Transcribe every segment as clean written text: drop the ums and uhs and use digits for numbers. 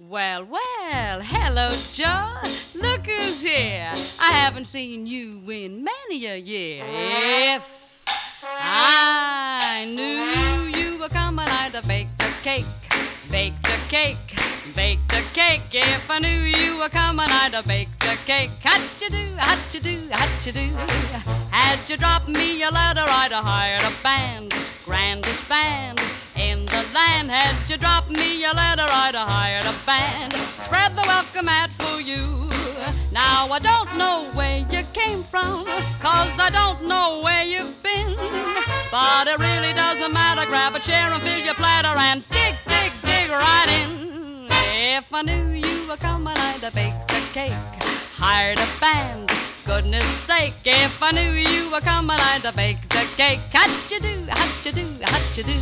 Well, well, hello, Joe. Look who's here. I haven't seen you in many a year. If I knew you were coming, I'd have baked a cake, baked a cake, baked a cake. If I knew you were coming, I'd have baked a cake. How'd you do, how'd you do, how'd you do? Had you dropped me a letter, I'd have hired a band, grandest band in the land. Had you dropped me a letter, I'd have hired a band, spread the welcome mat for you. Now I don't know where you came from, 'cause I don't know where you've been. But it really doesn't matter, grab a chair and fill your platter and dig, dig, dig right in. If I knew you were coming, I'd have baked a cake, hired a band, goodness sake. If I knew you were coming, I'd have baked a cake. How'd you do, how'd you do, how'd you do?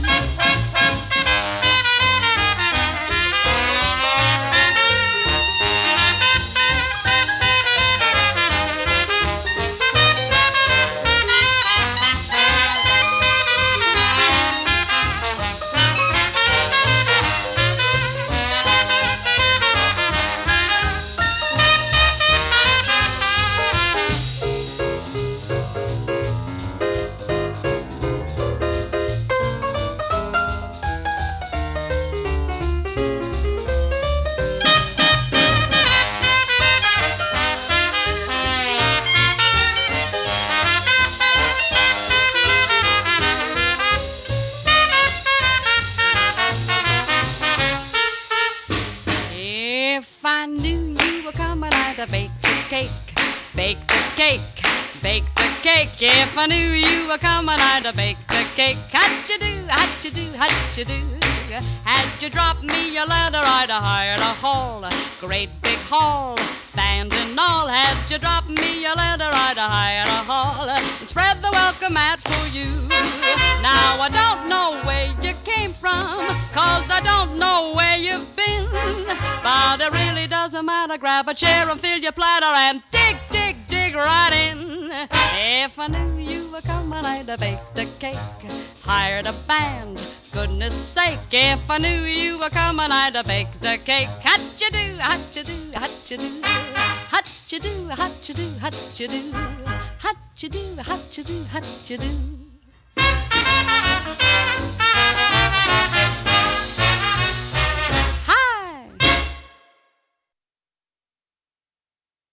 If I knew you were coming, I'd have baked a cake, baked a cake, baked a cake. If I knew you were coming, I'd have baked a cake. How'd you do, how'd you do, how'd you do? Had you dropped me a letter, I'd have hired a hall, great big hall, band and all. Had you dropped me a letter, I'd have hired a hall and spread the welcome mat for you. Now I don't know where you came from, 'cause I don't know where you've been. But it really doesn't matter, grab a chair and fill your platter and dig, dig, dig right in. If I knew you were coming, I'd have baked a cake, hired a band, goodness sake. If I knew you were coming, I'd have baked a cake. How'd you do, how'd you do, how'd you do? How'd you do, how'd you do, how'd you do? How'd you do, how'd you do, how'd you do?